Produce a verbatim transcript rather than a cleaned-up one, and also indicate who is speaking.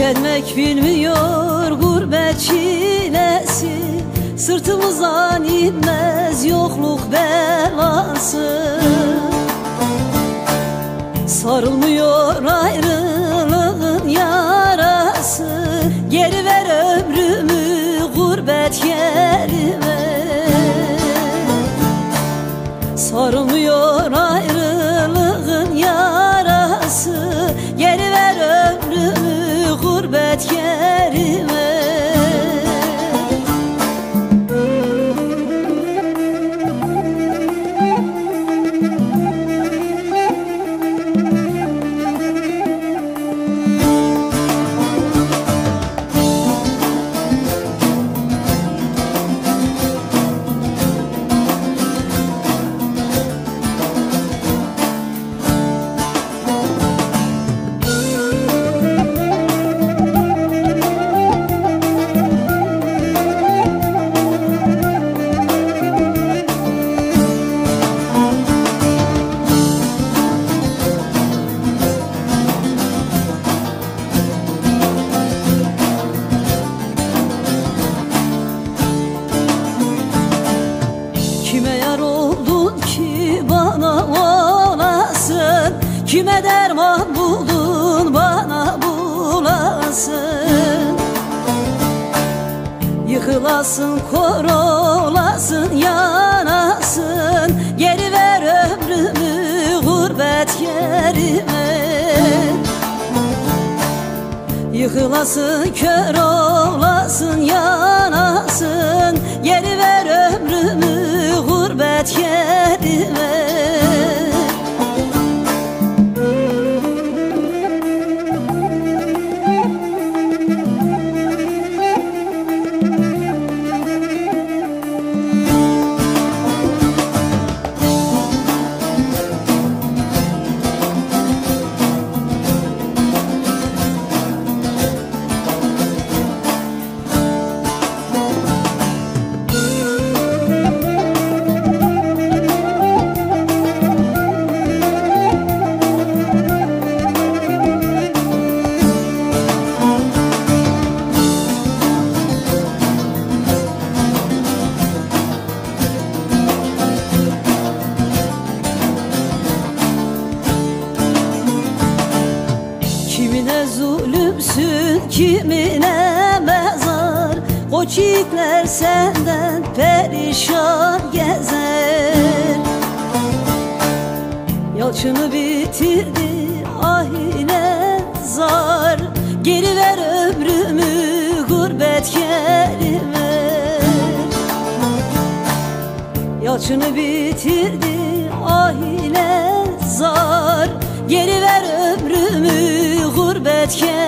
Speaker 1: Tükenmek bilmiyor gurbet çilesi, sırtımızdan inmez yokluk belası. Sarılmıyor ayrılığın yarası, geri ver ömrümü gurbet yerime. Sarılmıyor ayrılığın yarası, geri ver ömrümü gurbet yerime. Kime yar oldun ki bana olasın, kime derman buldun bana bulasın. Yıkılasın, kor olasın, yanasın, geri ver ömrümü gurbet yerime. Yıkılasın, kör olasın, yanasın, geri ver ömrümü gurbet yerime. Kimine zulümsün, kimine mezar, koçikler senden perişan gezer. Yalçını bitirdi ahine zar, geri ver ömrümü gurbet yerime. Yalçını bitirdi ahine zar, geri ver ömrümü gurbet yerime.